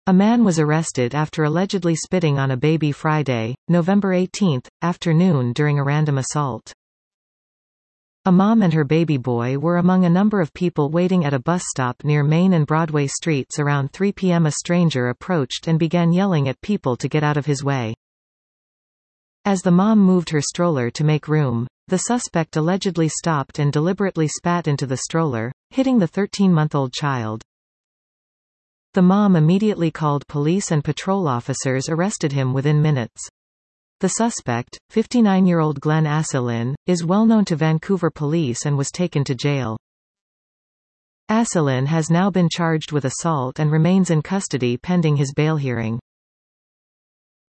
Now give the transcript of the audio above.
A man was arrested after allegedly spitting on a baby Friday, November 18, afternoon during a random assault. A mom and her baby boy were among a number of people waiting at a bus stop near Main and Broadway streets around 3 p.m. A stranger approached and began yelling at people to get out of his way. As the mom moved her stroller to make room, the suspect allegedly stopped and deliberately spat into the stroller, hitting the 13-month-old child. The mom immediately called police and patrol officers arrested him within minutes. The suspect, 59-year-old Glenn Asselin, is well known to Vancouver police and was taken to jail. Asselin has now been charged with assault and remains in custody pending his bail hearing.